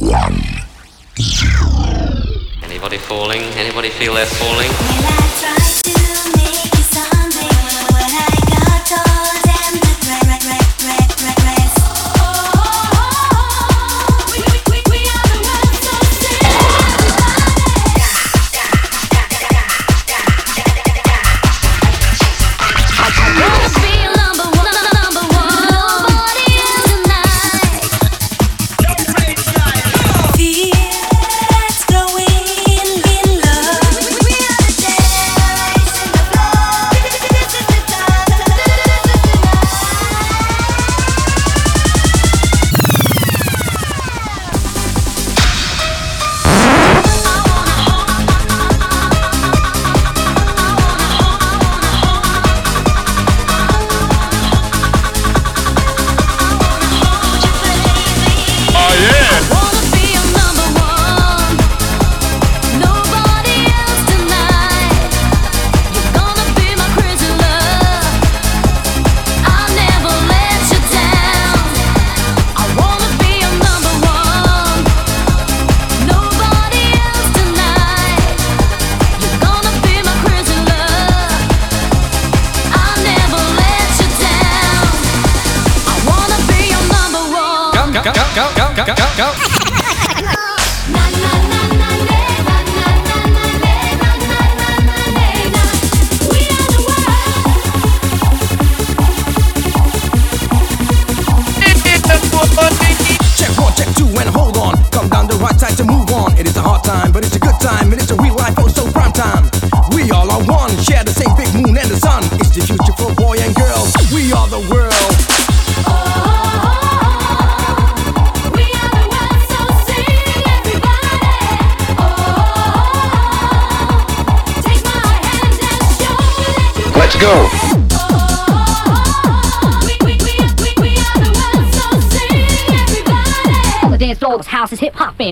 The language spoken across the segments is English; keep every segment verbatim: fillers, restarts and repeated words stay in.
one, zero. Anybody falling? Anybody feel they're falling? When I try to make you something, when I got all them to press, press, press, press. Oh, oh, oh, we, we, we, we are the ones so sick. I wanna be number one, number one. Nobody else tonight. Feel that's growing in love. We are the generation of love. This is the time. This is the Go, go, go, go, go, go, go. Check one, check two, and hold on. Come down the right side to move on. It is a hard time, but it's a good time, and it's a real life, oh so prime time. We all are one, share the same big moon and the sun. It's the future for boy and girl. We are the world. Let's go. The dance floor, this house is hip hopping.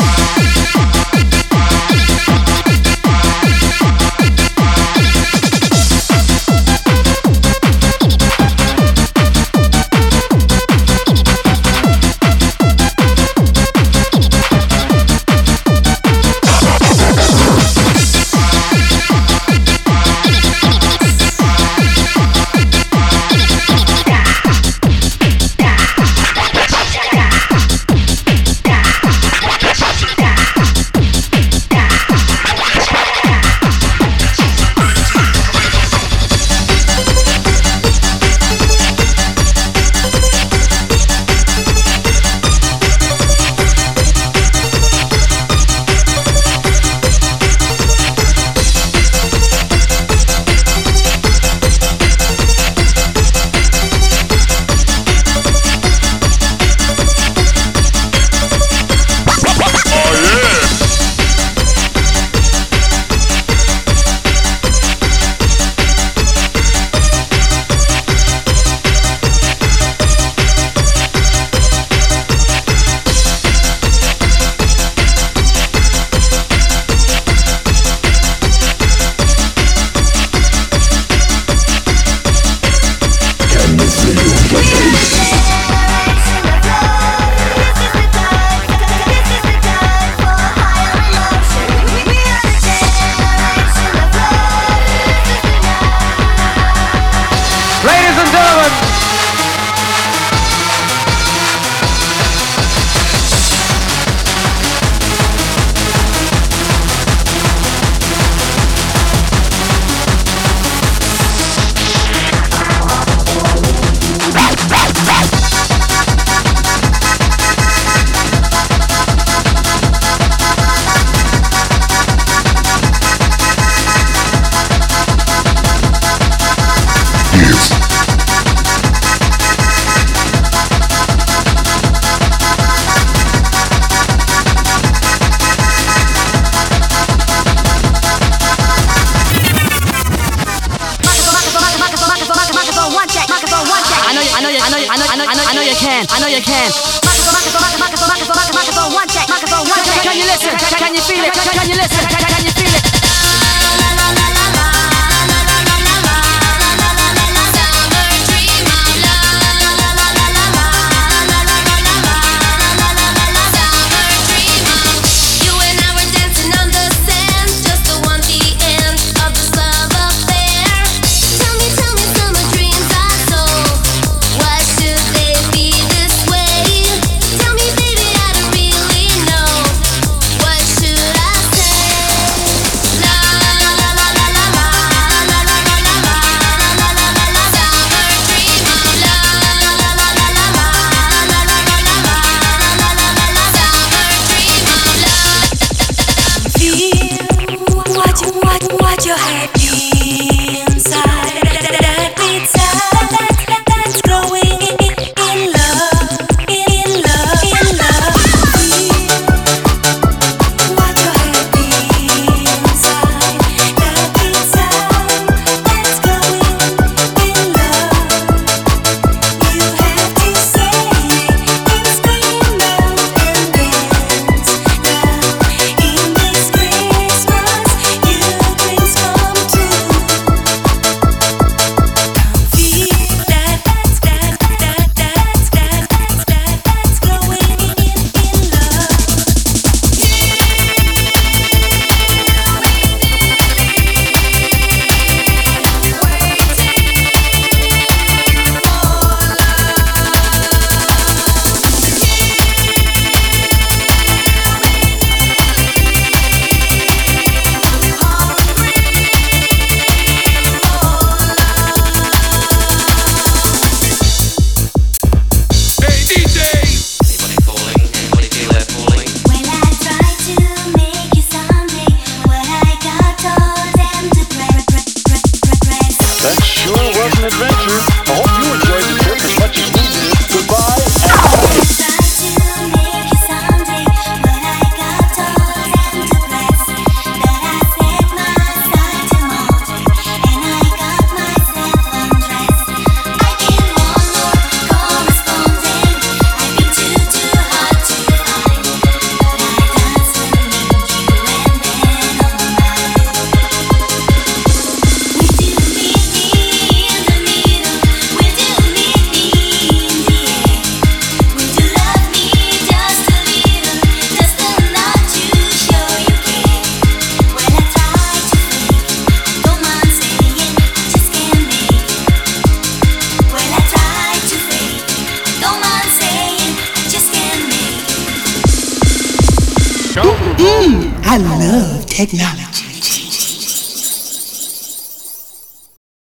I know you can. Microphone, microphone, microphone, microphone, microphone, one check, microphone, one check. Can you listen? Can you feel it? Can you listen? Can you feel it? I love technology.